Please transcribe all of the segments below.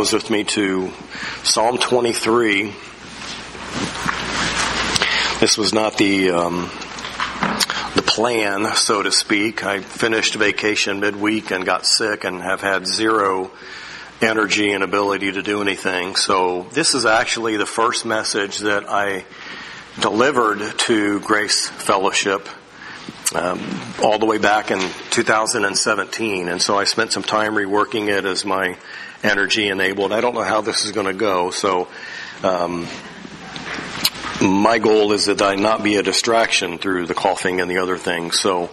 Bibles with me to Psalm 23. This was not the plan, so to speak. I finished vacation midweek and got sick and have had zero energy and ability to do anything. So this is actually the first message that I delivered to Grace Fellowship all the way back in 2017. And so I spent some time reworking it as my energy enabled. I don't know how this is going to go. So my goal is that I not be a distraction through the coughing and the other things. So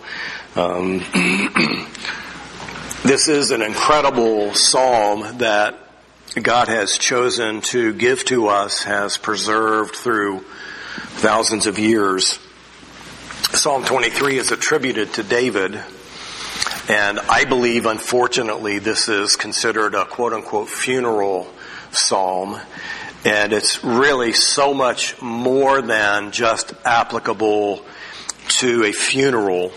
this is an incredible psalm that God has chosen to give to us, has preserved through thousands of years. Psalm 23 is attributed to David, and I believe, unfortunately, this is considered a quote-unquote funeral psalm, and it's really so much more than just applicable to a funeral.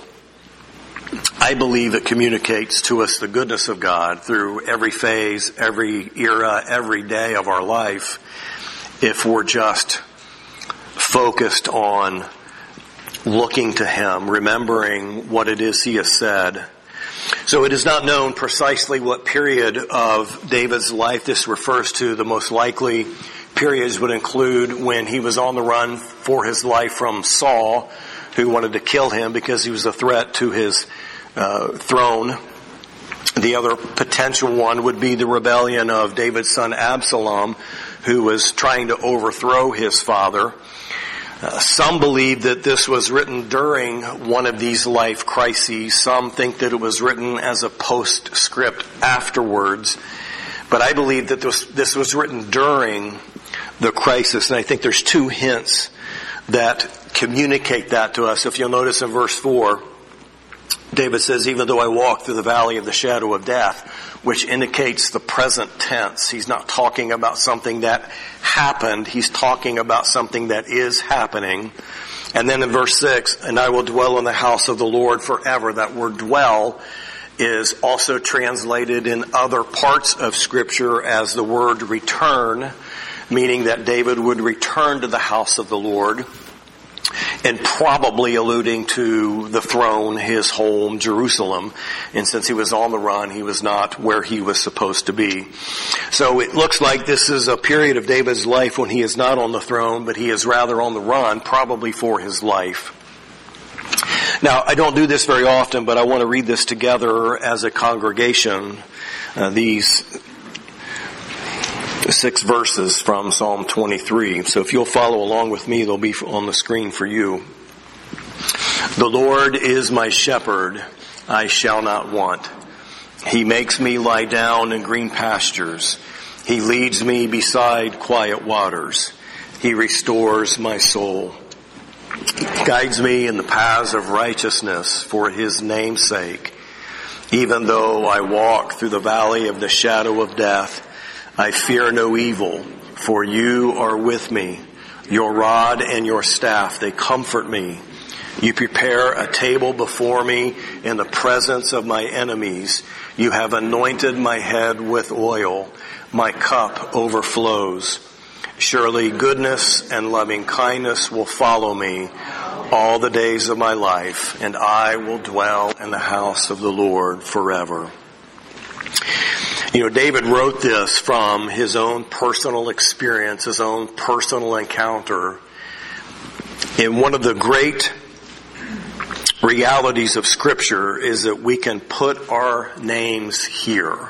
I believe it communicates to us the goodness of God through every phase, every era, every day of our life, if we're just focused on looking to Him, remembering what it is He has said. So it is not known precisely what period of David's life this refers to. The most likely periods would include when he was on the run for his life from Saul, who wanted to kill him because he was a threat to his throne. The other potential one would be the rebellion of David's son Absalom, who was trying to overthrow his father. Some believe that this was written during one of these life crises. Some think that it was written as a postscript afterwards. But I believe that this was written during the crisis. And I think there's two hints that communicate that to us. If you'll notice in verse 4, David says, even though I walk through the valley of the shadow of death, which indicates the present tense. He's not talking about something that happened. He's talking about something that is happening. And then in verse 6, and I will dwell in the house of the Lord forever. That word dwell is also translated in other parts of Scripture as the word return, meaning that David would return to the house of the Lord, and probably alluding to the throne, his home, Jerusalem. And since he was on the run, he was not where he was supposed to be. So it looks like this is a period of David's life when he is not on the throne, but he is rather on the run, probably for his life. Now, I don't do this very often, but I want to read this together as a congregation. These 6 verses from Psalm 23. So if you'll follow along with me, they'll be on the screen for you. The Lord is my shepherd, I shall not want. He makes me lie down in green pastures. He leads me beside quiet waters. He restores my soul. He guides me in the paths of righteousness for His name's sake. Even though I walk through the valley of the shadow of death, I fear no evil, for you are with me. Your rod and your staff, they comfort me. You prepare a table before me in the presence of my enemies. You have anointed my head with oil. My cup overflows. Surely goodness and loving kindness will follow me all the days of my life, and I will dwell in the house of the Lord forever. You know, David wrote this from his own personal experience, his own personal encounter. And one of the great realities of Scripture is that we can put our names here.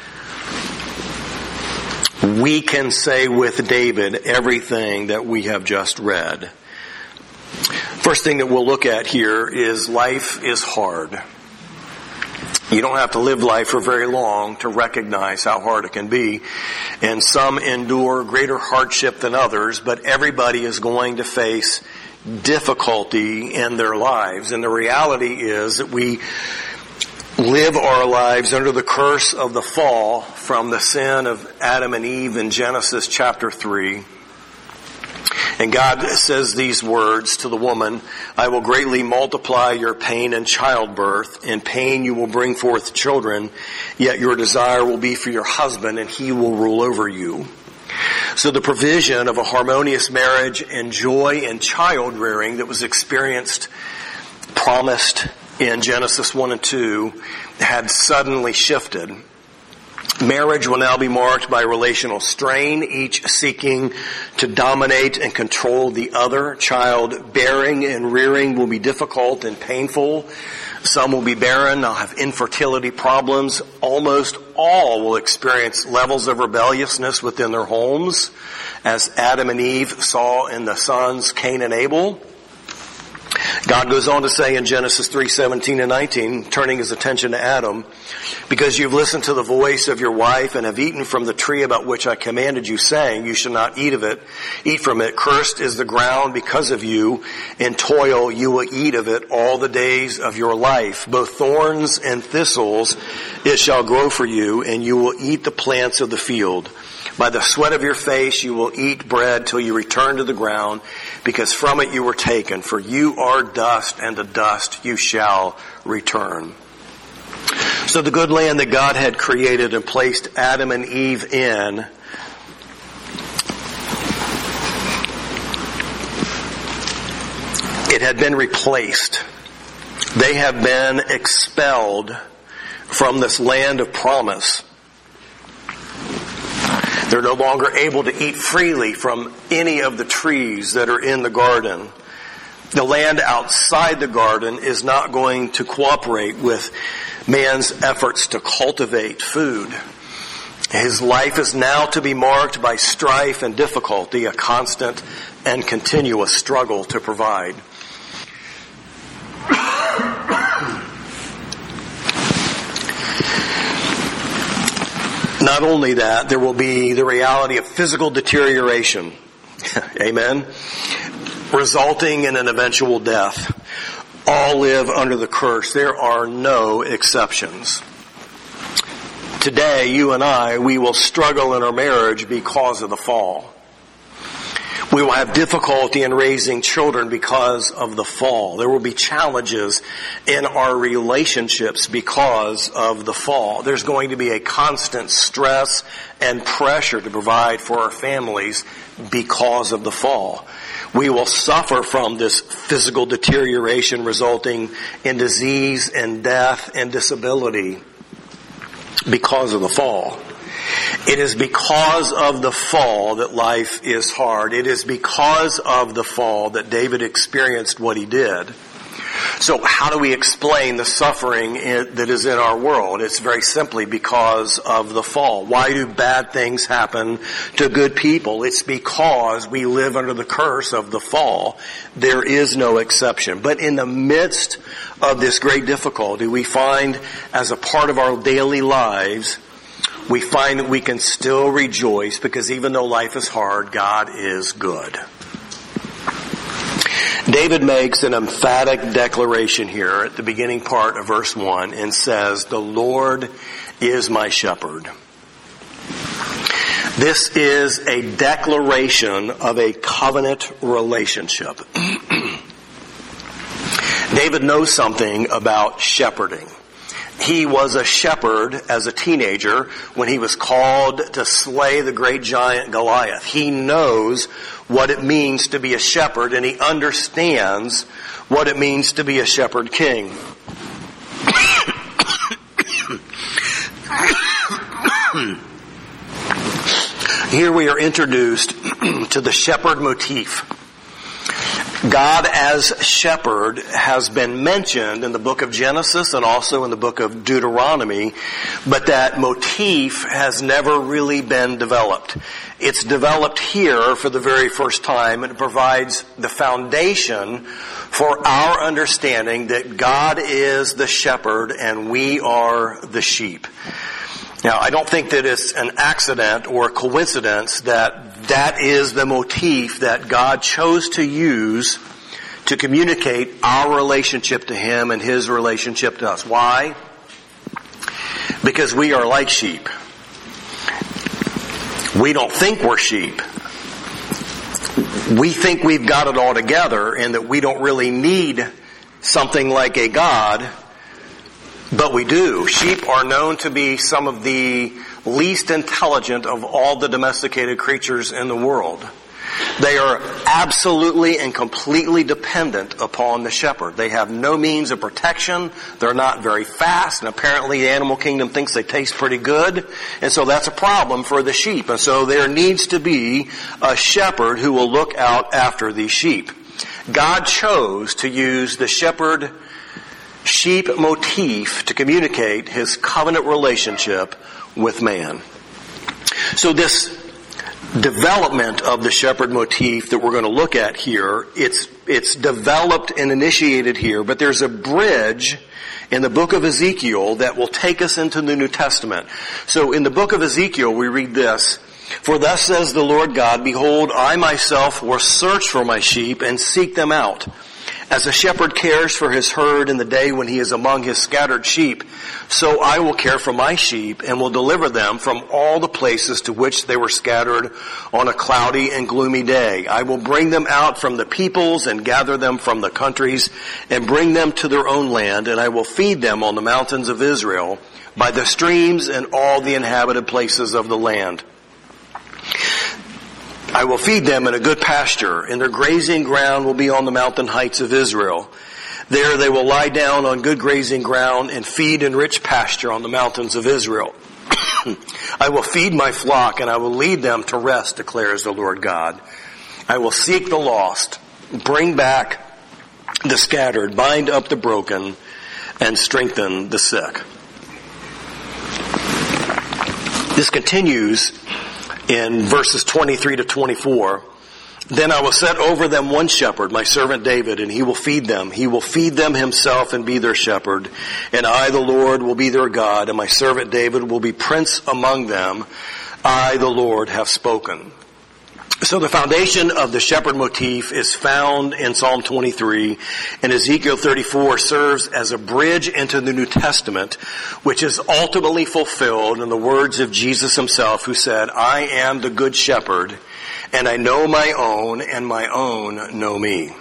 We can say with David everything that we have just read. First thing that we'll look at here is life is hard. You don't have to live life for very long to recognize how hard it can be. And some endure greater hardship than others, but everybody is going to face difficulty in their lives. And the reality is that we live our lives under the curse of the fall from the sin of Adam and Eve in Genesis chapter 3. And God says these words to the woman, I will greatly multiply your pain in childbirth. In pain you will bring forth children, yet your desire will be for your husband, and he will rule over you. So the provision of a harmonious marriage and joy in child rearing that was promised in Genesis 1 and 2 had suddenly shifted. Marriage will now be marked by relational strain, each seeking to dominate and control the other. Child bearing and rearing will be difficult and painful. Some will be barren, they'll have infertility problems. Almost all will experience levels of rebelliousness within their homes, as Adam and Eve saw in the sons Cain and Abel. God goes on to say in Genesis 3:17 and 19, turning his attention to Adam, because you've listened to the voice of your wife and have eaten from the tree about which I commanded you, saying, you shall not eat from it. Cursed is the ground because of you. In toil you will eat of it all the days of your life. Both thorns and thistles it shall grow for you, and you will eat the plants of the field. By the sweat of your face you will eat bread till you return to the ground, because from it you were taken. For you are dust, and to dust you shall return. So the good land that God had created and placed Adam and Eve in it had been replaced. They have been expelled from this land of promise. They're no longer able to eat freely from any of the trees that are in the garden. The land outside the garden is not going to cooperate with man's efforts to cultivate food. His life is now to be marked by strife and difficulty, a constant and continuous struggle to provide. Not only that, there will be the reality of physical deterioration. Amen. Resulting in an eventual death. All live under the curse. There are no exceptions. Today, you and I, we will struggle in our marriage because of the fall. We will have difficulty in raising children because of the fall. There will be challenges in our relationships because of the fall. There's going to be a constant stress and pressure to provide for our families because of the fall. We will suffer from this physical deterioration resulting in disease and death and disability because of the fall. It is because of the fall that life is hard. It is because of the fall that David experienced what he did. So how do we explain the suffering that is in our world? It's very simply because of the fall. Why do bad things happen to good people? It's because we live under the curse of the fall. There is no exception. But in the midst of this great difficulty, we find as a part of our daily lives, we find that we can still rejoice because even though life is hard, God is good. David makes an emphatic declaration here at the beginning part of verse 1 and says, "The Lord is my shepherd." This is a declaration of a covenant relationship. David knows something about shepherding. He was a shepherd as a teenager when he was called to slay the great giant Goliath. He knows what it means to be a shepherd, and he understands what it means to be a shepherd king. Here we are introduced to the shepherd motif. God as shepherd has been mentioned in the book of Genesis and also in the book of Deuteronomy, but that motif has never really been developed. It's developed here for the very first time, and it provides the foundation for our understanding that God is the shepherd and we are the sheep. Now, I don't think that it's an accident or a coincidence that that is the motif that God chose to use to communicate our relationship to Him and His relationship to us. Why? Because we are like sheep. We don't think we're sheep. we think we've got it all together and that we don't really need something like a God, but we do. Sheep are known to be some of the least intelligent of all the domesticated creatures in the world. They are absolutely and completely dependent upon the shepherd. They have no means of protection. They're not very fast, and apparently the animal kingdom thinks they taste pretty good, and so that's a problem for the sheep. And so there needs to be a shepherd who will look out after these sheep. God chose to use the shepherd-sheep motif to communicate his covenant relationship with man. So this development of the shepherd motif that we're going to look at here, it's developed and initiated here, but there's a bridge in the book of Ezekiel that will take us into the New Testament. So in the book of Ezekiel we read this: "For thus says the Lord God, behold, I myself will search for my sheep and seek them out. As a shepherd cares for his herd in the day when he is among his scattered sheep, so I will care for my sheep and will deliver them from all the places to which they were scattered on a cloudy and gloomy day. I will bring them out from the peoples and gather them from the countries and bring them to their own land, and I will feed them on the mountains of Israel, by the streams and all the inhabited places of the land. I will feed them in a good pasture, and their grazing ground will be on the mountain heights of Israel. There they will lie down on good grazing ground and feed in rich pasture on the mountains of Israel. I will feed my flock, and I will lead them to rest, declares the Lord God. I will seek the lost, bring back the scattered, bind up the broken, and strengthen the sick." This continues in verses 23 to 24. "Then I will set over them one shepherd, my servant David, and he will feed them. He will feed them himself and be their shepherd. And I, the Lord, will be their God, and my servant David will be prince among them. I, the Lord, have spoken." So the foundation of the shepherd motif is found in Psalm 23, and Ezekiel 34 serves as a bridge into the New Testament, which is ultimately fulfilled in the words of Jesus himself, who said, "I am the good shepherd, and I know my own, and my own know me."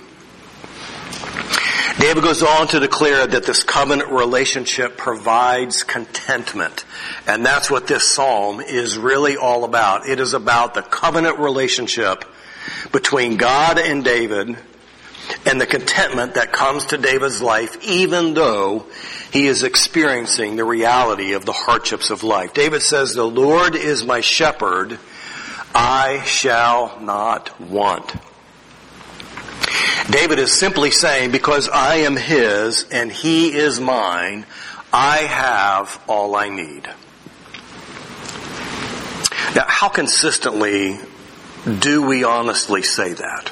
David goes on to declare that this covenant relationship provides contentment. And that's what this psalm is really all about. It is about the covenant relationship between God and David and the contentment that comes to David's life, even though he is experiencing the reality of the hardships of life. David says, "The Lord is my shepherd, I shall not want." David is simply saying, because I am his and he is mine, I have all I need. Now, how consistently do we honestly say that?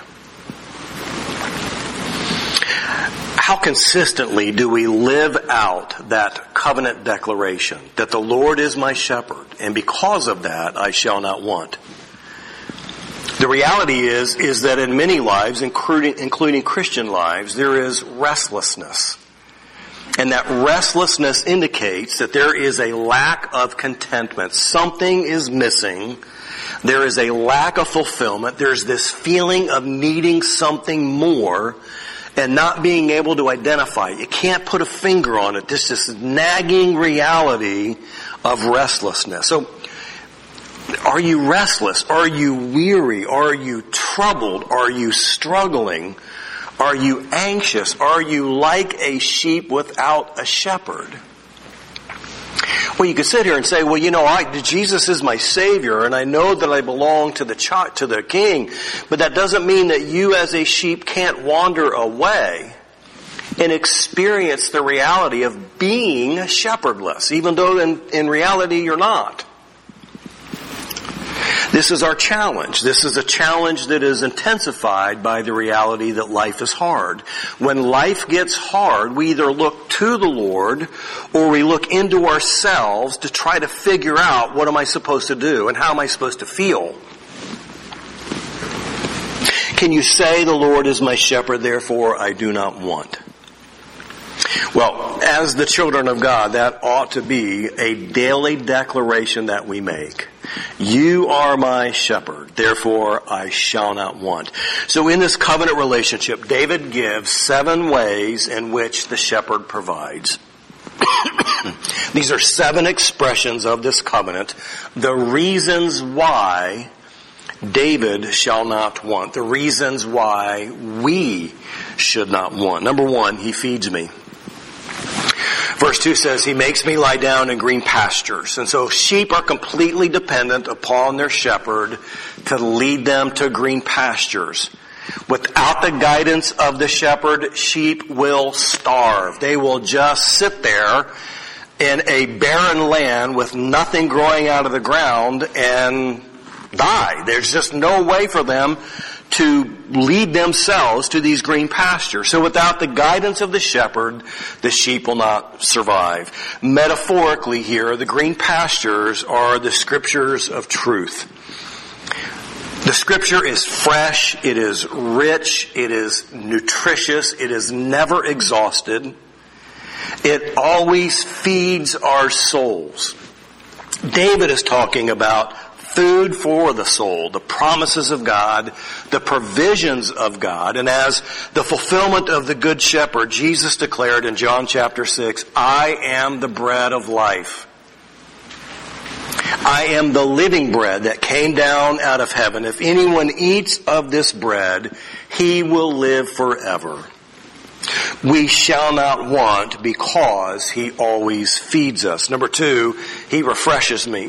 How consistently do we live out that covenant declaration that the Lord is my shepherd, and because of that I shall not want? The reality is that in many lives, including Christian lives, there is restlessness. And that restlessness indicates that there is a lack of contentment. Something is missing. There is a lack of fulfillment. There's this feeling of needing something more and not being able to identify it. You can't put a finger on it. This nagging reality of restlessness. So, are you restless? Are you weary? Are you troubled? Are you struggling? Are you anxious? Are you like a sheep without a shepherd? Well, you could sit here and say, well, Jesus is my Savior, and I know that I belong to the King, but that doesn't mean that you as a sheep can't wander away and experience the reality of being shepherdless, even though in reality you're not. This is our challenge. This is a challenge that is intensified by the reality that life is hard. When life gets hard, we either look to the Lord or we look into ourselves to try to figure out what am I supposed to do and how am I supposed to feel. Can you say the Lord is my shepherd, therefore I do not want? Well, as the children of God, that ought to be a daily declaration that we make. You are my shepherd, therefore I shall not want. So in this covenant relationship, David gives 7 ways in which the shepherd provides. These are 7 expressions of this covenant. The reasons why David shall not want. The reasons why we should not want. Number 1, he feeds me. Verse 2 says, he makes me lie down in green pastures. And so sheep are completely dependent upon their shepherd to lead them to green pastures. Without the guidance of the shepherd, sheep will starve. They will just sit there in a barren land with nothing growing out of the ground and die. There's just no way for them to lead themselves to these green pastures. So without the guidance of the shepherd, the sheep will not survive. Metaphorically here, the green pastures are the scriptures of truth. The scripture is fresh, it is rich, it is nutritious, it is never exhausted. It always feeds our souls. David is talking about food for the soul, the promises of God, the provisions of God. And as the fulfillment of the Good Shepherd, Jesus declared in John chapter 6, I am the bread of life. I am the living bread that came down out of heaven. If anyone eats of this bread, he will live forever. We shall not want because he always feeds us. Number 2, he refreshes me.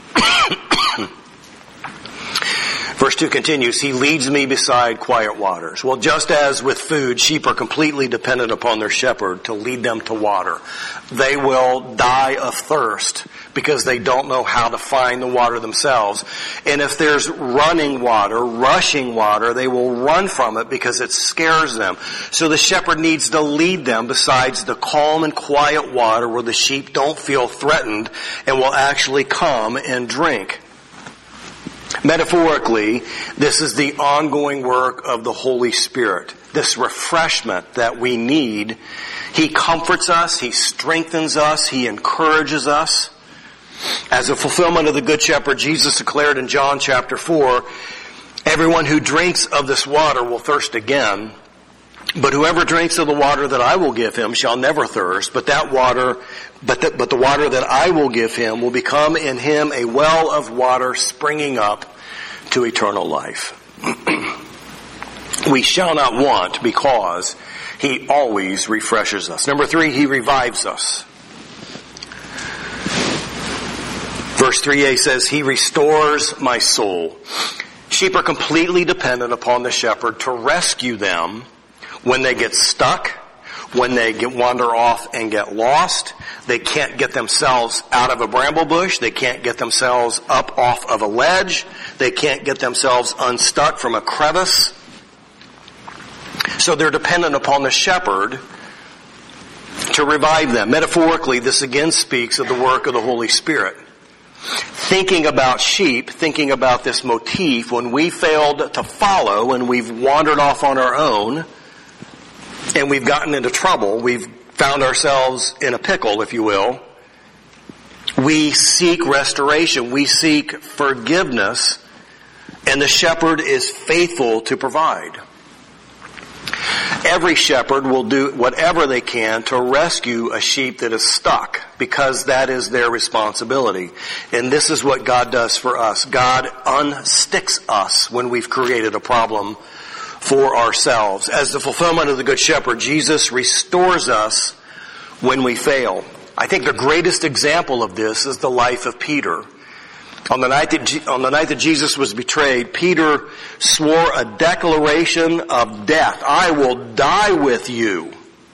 Verse 2 continues, he leads me beside quiet waters. Well, just as with food, sheep are completely dependent upon their shepherd to lead them to water. They will die of thirst because they don't know how to find the water themselves. And if there's running water, rushing water, they will run from it because it scares them. So the shepherd needs to lead them besides the calm and quiet water where the sheep don't feel threatened and will actually come and drink. Metaphorically, this is the ongoing work of the Holy Spirit. This refreshment that we need. He comforts us, he strengthens us, he encourages us. As a fulfillment of the Good Shepherd, Jesus declared in John chapter 4, everyone who drinks of this water will thirst again, but whoever drinks of the water that I will give him shall never thirst, but the water that I will give him will become in him a well of water springing up to eternal life. We shall not want because he always refreshes us. Number 3, he revives us. Verse 3a says, he restores my soul. Sheep are completely dependent upon the shepherd to rescue them when they get stuck, when they wander off and get lost. They can't get themselves out of a bramble bush. They can't get themselves up off of a ledge. They can't get themselves unstuck from a crevice. So they're dependent upon the shepherd to revive them. Metaphorically, this again speaks of the work of the Holy Spirit. Thinking about sheep, thinking about this motif, when we failed to follow and we've wandered off on our own and we've gotten into trouble, we've found ourselves in a pickle, if you will, we seek restoration, we seek forgiveness, and the shepherd is faithful to provide. Every shepherd will do whatever they can to rescue a sheep that is stuck, because that is their responsibility. And this is what God does for us. God unsticks us when we've created a problem for ourselves. As the fulfillment of the Good Shepherd, Jesus restores us when we fail. I think the greatest example of this is the life of Peter. On the night that Jesus was betrayed, Peter swore a declaration of death. I will die with you.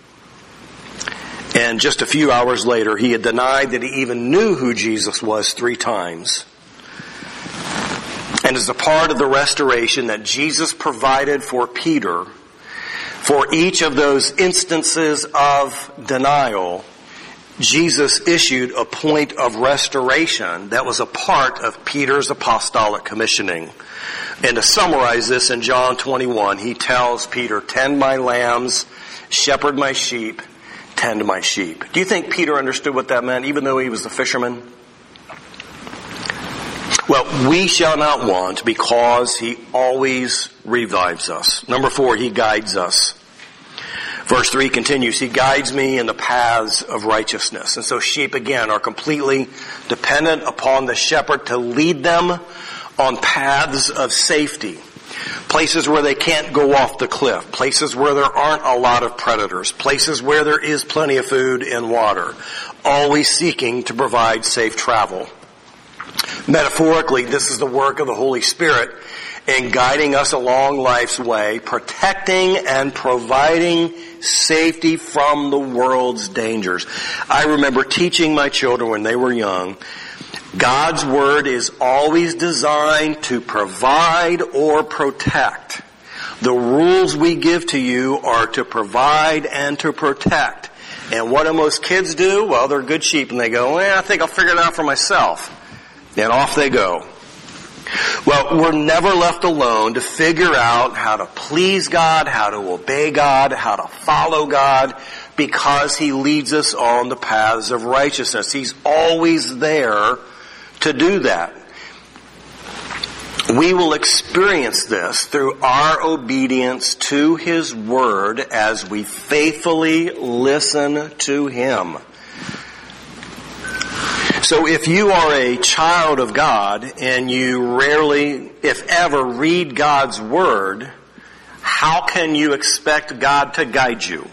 And just a few hours later, he had denied that he even knew who Jesus was 3 times. And as a part of the restoration that Jesus provided for Peter, for each of those instances of denial, Jesus issued a point of restoration that was a part of Peter's apostolic commissioning. And to summarize this in John 21, he tells Peter, tend my lambs, shepherd my sheep, tend my sheep. Do you think Peter understood what that meant, even though he was a fisherman? Well, we shall not want because he always revives us. Number 4, he guides us. Verse 3 continues, he guides me in the paths of righteousness. And so sheep, again, are completely dependent upon the shepherd to lead them on paths of safety. Places where they can't go off the cliff. Places where there aren't a lot of predators. Places where there is plenty of food and water. Always seeking to provide safe travel. Metaphorically, this is the work of the Holy Spirit in guiding us along life's way, protecting and providing safety from the world's dangers. I remember teaching my children when they were young, God's Word is always designed to provide or protect. The rules we give to you are to provide and to protect. And what do most kids do? Well, they're good sheep and they go, I think I'll figure it out for myself. And off they go. Well, we're never left alone to figure out how to please God, how to obey God, how to follow God, because He leads us on the paths of righteousness. He's always there to do that. We will experience this through our obedience to His Word as we faithfully listen to Him. So if you are a child of God and you rarely, if ever, read God's Word, how can you expect God to guide you?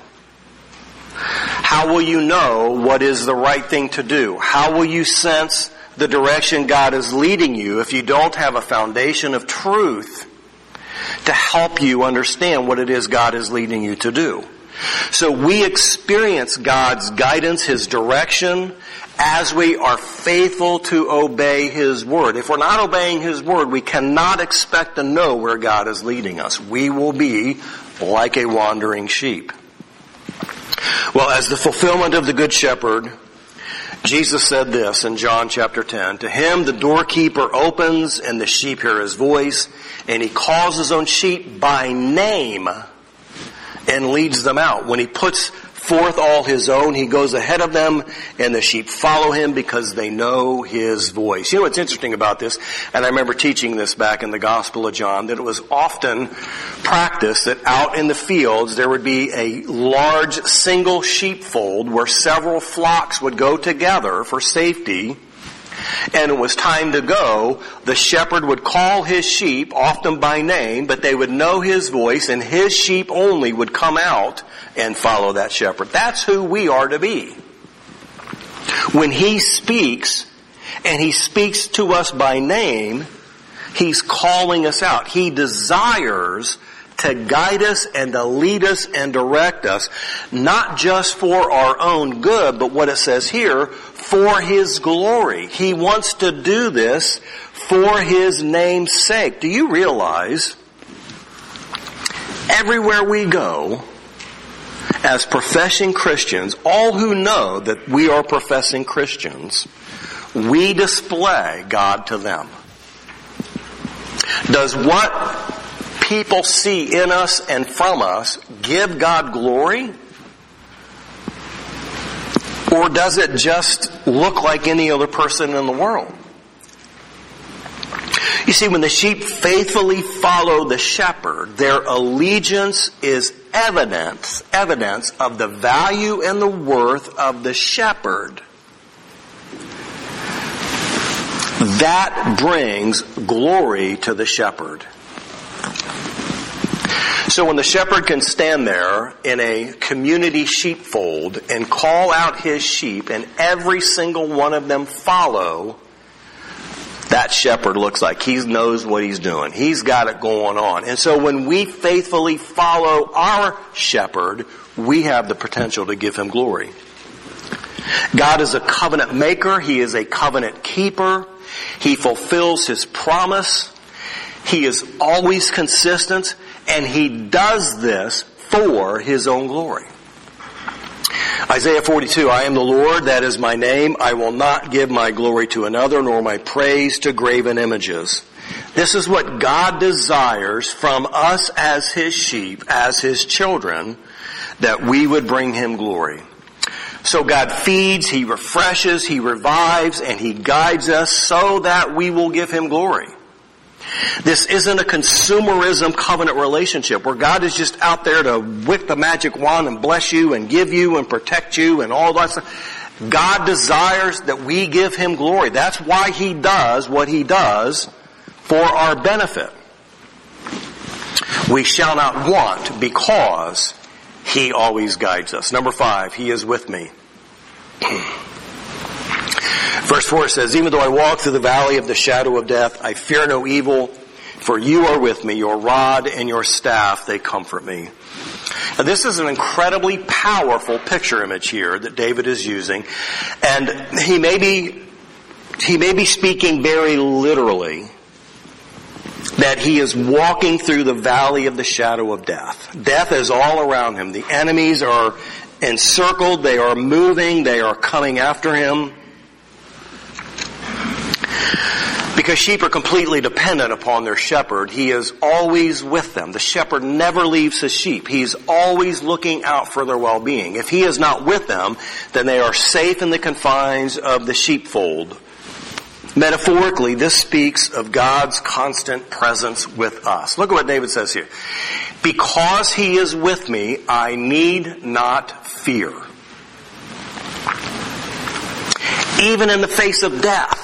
How will you know what is the right thing to do? How will you sense the direction God is leading you if you don't have a foundation of truth to help you understand what it is God is leading you to do? So we experience God's guidance, His direction, as we are faithful to obey His Word. If we're not obeying His Word, we cannot expect to know where God is leading us. We will be like a wandering sheep. Well, as the fulfillment of the Good Shepherd, Jesus said this in John chapter 10, to him the doorkeeper opens and the sheep hear his voice, and he calls his own sheep by name and leads them out. When he puts forth all his own, he goes ahead of them, and the sheep follow him because they know his voice. You know what's interesting about this, and I remember teaching this back in the Gospel of John, that it was often practiced that out in the fields there would be a large single sheepfold where several flocks would go together for safety. And it was time to go, the shepherd would call his sheep, often by name, but they would know his voice, and his sheep only would come out and follow that shepherd. That's who we are to be. When he speaks, and he speaks to us by name, he's calling us out. He desires to guide us and to lead us and direct us, not just for our own good, but what it says here, for His glory. He wants to do this for His name's sake. Do you realize everywhere we go, as professing Christians, all who know that we are professing Christians, we display God to them? Does what people see in us and from us give God glory? Or does it just look like any other person in the world? You see, when the sheep faithfully follow the shepherd, their allegiance is evidence of the value and the worth of the shepherd. That brings glory to the shepherd. So when the shepherd can stand there in a community sheepfold and call out his sheep, and every single one of them follow, that shepherd looks like he knows what he's doing. He's got it going on. And so when we faithfully follow our shepherd, we have the potential to give him glory. God is a covenant maker. He is a covenant keeper. He fulfills His promise. He is always consistent, and He does this for His own glory. Isaiah 42, I am the Lord, that is my name. I will not give my glory to another, nor my praise to graven images. This is what God desires from us as His sheep, as His children, that we would bring Him glory. So God feeds, He refreshes, He revives, and He guides us so that we will give Him glory. This isn't a consumerism covenant relationship where God is just out there to whip the magic wand and bless you and give you and protect you and all that stuff. God desires that we give Him glory. That's why He does what He does for our benefit. We shall not want because He always guides us. Number 5, He is with me. Verse 4 says, even though I walk through the valley of the shadow of death, I fear no evil, for you are with me. Your rod and your staff, they comfort me. Now, this is an incredibly powerful picture image here that David is using. And he may be speaking very literally that he is walking through the valley of the shadow of death. Death is all around him. The enemies are encircled. They are moving. They are coming after him. Because sheep are completely dependent upon their shepherd, he is always with them. The shepherd never leaves his sheep. He's always looking out for their well-being. If he is not with them, then they are safe in the confines of the sheepfold. Metaphorically, this speaks of God's constant presence with us. Look at what David says here. Because he is with me, I need not fear. Even in the face of death.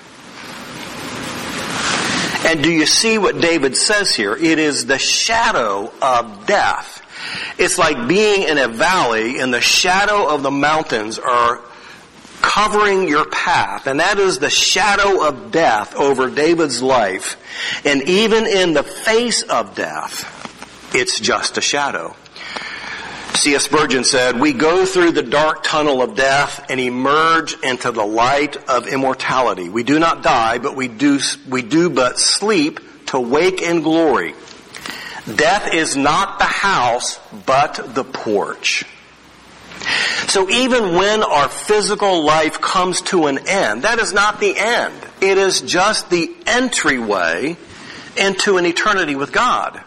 And do you see what David says here? It is the shadow of death. It's like being in a valley and the shadow of the mountains are covering your path. And that is the shadow of death over David's life. And even in the face of death, it's just a shadow. C.S. Spurgeon said, we go through the dark tunnel of death and emerge into the light of immortality. We do not die, but we do but sleep to wake in glory. Death is not the house, but the porch. So even when our physical life comes to an end, that is not the end. It is just the entryway into an eternity with God.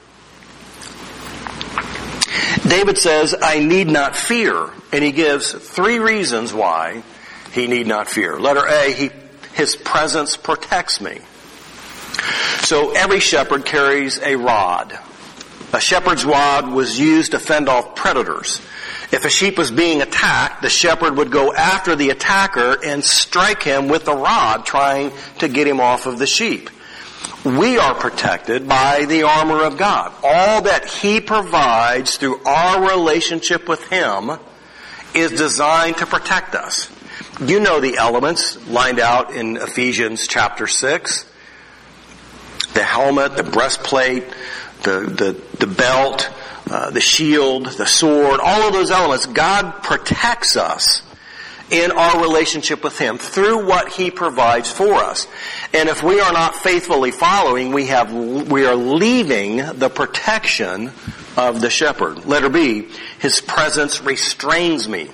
David says, I need not fear. And he gives 3 reasons why he need not fear. Letter A, his presence protects me. So every shepherd carries a rod. A shepherd's rod was used to fend off predators. If a sheep was being attacked, the shepherd would go after the attacker and strike him with the rod, trying to get him off of the sheep. We are protected by the armor of God. All that He provides through our relationship with Him is designed to protect us. You know the elements lined out in Ephesians chapter 6. The helmet, the breastplate, the belt, the shield, the sword, all of those elements. God protects us in our relationship with Him through what He provides for us. And if we are not faithfully following, we are leaving the protection of the shepherd. Letter B, His presence restrains me.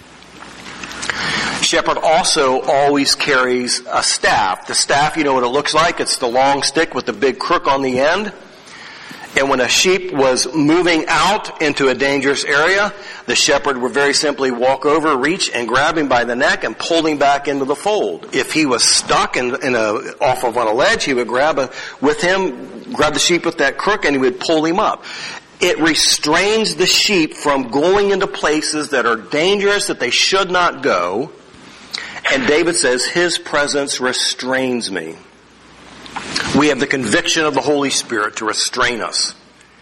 Shepherd also always carries a staff. The staff, you know what it looks like? It's the long stick with the big crook on the end. And when a sheep was moving out into a dangerous area, the shepherd would very simply walk over, reach, and grab him by the neck and pull him back into the fold. If he was stuck off of on a ledge, he would grab the sheep with that crook, and he would pull him up. It restrains the sheep from going into places that are dangerous, that they should not go. And David says, His presence restrains me. We have the conviction of the Holy Spirit to restrain us.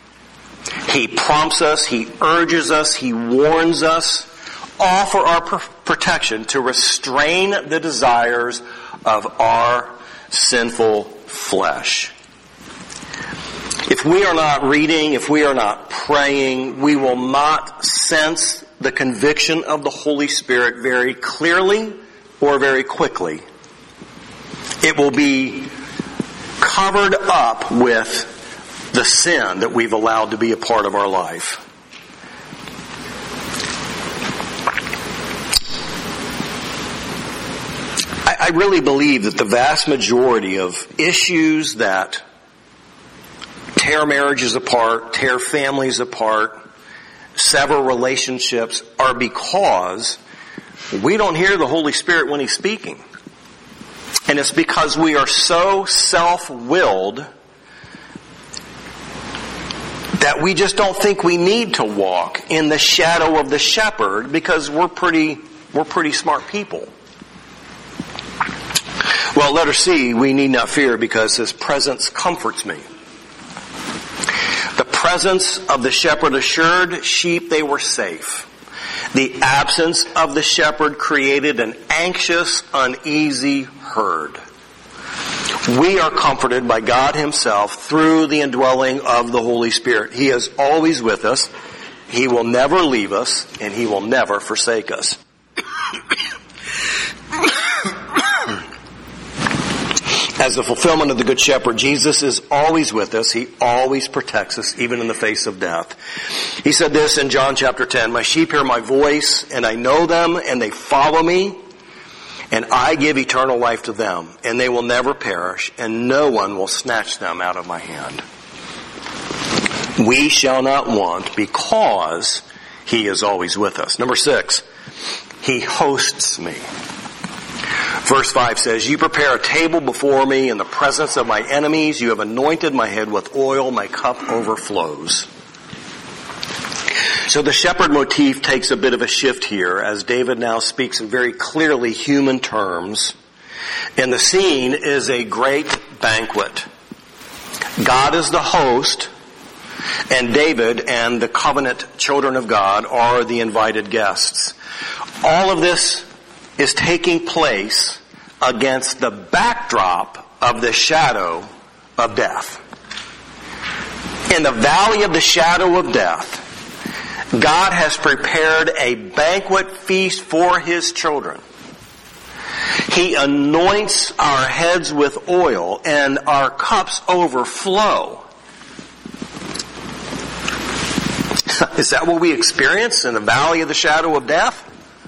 He prompts us, He urges us, He warns us, all for our protection, to restrain the desires of our sinful flesh. If we are not reading, if we are not praying, we will not sense the conviction of the Holy Spirit very clearly or very quickly. It will be covered up with the sin that we've allowed to be a part of our life. I really believe that the vast majority of issues that tear marriages apart, tear families apart, sever relationships are because we don't hear the Holy Spirit when He's speaking. And it's because we are so self-willed that we just don't think we need to walk in the shadow of the shepherd because we're pretty smart people. Well, letter C, we need not fear because His presence comforts me. The presence of the shepherd assured sheep they were safe. The absence of the shepherd created an anxious, uneasy herd. We are comforted by God Himself through the indwelling of the Holy Spirit. He is always with us. He will never leave us, and He will never forsake us. As the fulfillment of the Good Shepherd, Jesus is always with us. He always protects us, even in the face of death. He said this in John chapter 10, "My sheep hear my voice, and I know them, and they follow me, and I give eternal life to them, and they will never perish, and no one will snatch them out of my hand." We shall not want because He is always with us. Number 6, He hosts me. Verse 5 says, "You prepare a table before me in the presence of my enemies. You have anointed my head with oil. My cup overflows." So the shepherd motif takes a bit of a shift here as David now speaks in very clearly human terms. And the scene is a great banquet. God is the host, and David and the covenant children of God are the invited guests. All of this is taking place against the backdrop of the shadow of death. In the valley of the shadow of death, God has prepared a banquet feast for His children. He anoints our heads with oil and our cups overflow. Is that what we experience in the valley of the shadow of death?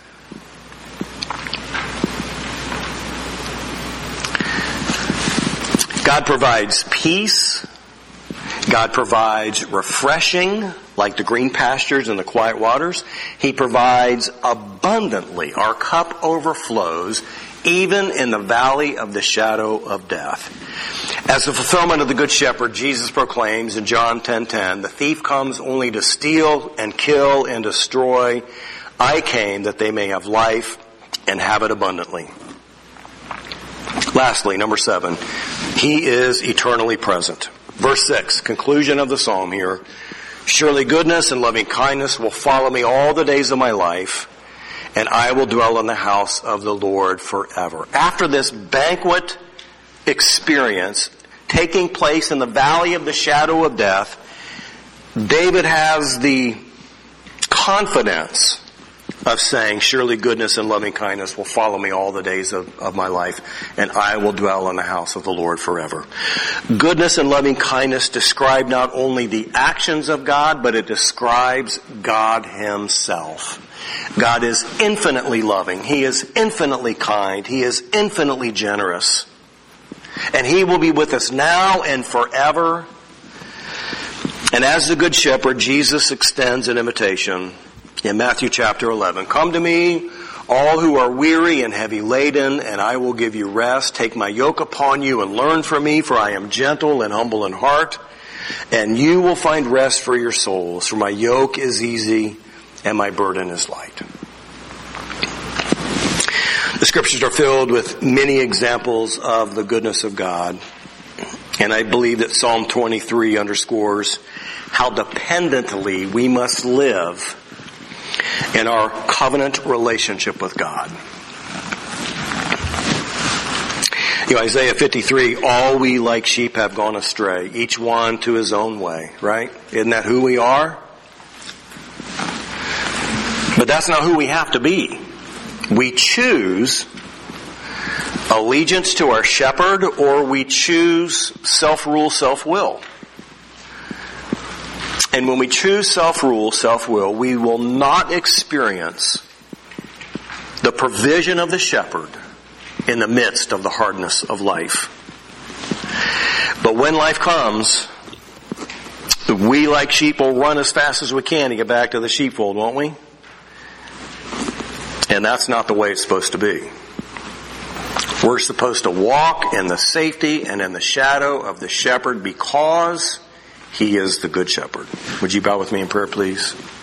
God provides peace. God provides refreshing, like the green pastures and the quiet waters. He provides abundantly. Our cup overflows, even in the valley of the shadow of death. As the fulfillment of the Good Shepherd, Jesus proclaims in John 10:10, "The thief comes only to steal and kill and destroy. I came that they may have life and have it abundantly." Lastly, number 7, He is eternally present. Verse 6, conclusion of the psalm here. "Surely goodness and loving kindness will follow me all the days of my life, and I will dwell in the house of the Lord forever." After this banquet experience taking place in the valley of the shadow of death, David has the confidence of saying, "Surely goodness and loving kindness will follow me all the days of my life, and I will dwell in the house of the Lord forever." Goodness and loving kindness describe not only the actions of God, but it describes God Himself. God is infinitely loving. He is infinitely kind. He is infinitely generous. And He will be with us now and forever. And as the Good Shepherd, Jesus extends an invitation in Matthew chapter 11. "Come to me, all who are weary and heavy laden, and I will give you rest. Take my yoke upon you and learn from me, for I am gentle and humble in heart, and you will find rest for your souls. For my yoke is easy and my burden is light." The scriptures are filled with many examples of the goodness of God. And I believe that Psalm 23 underscores how dependently we must live in our covenant relationship with God. You know, Isaiah 53, "All we like sheep have gone astray, each one to his own way," right? Isn't that who we are? But that's not who we have to be. We choose allegiance to our shepherd, or we choose self-rule, self-will. And when we choose self-rule, self-will, we will not experience the provision of the shepherd in the midst of the hardness of life. But when life comes, we like sheep will run as fast as we can to get back to the sheepfold, won't we? And that's not the way it's supposed to be. We're supposed to walk in the safety and in the shadow of the shepherd because he is the good shepherd. Would you bow with me in prayer, please?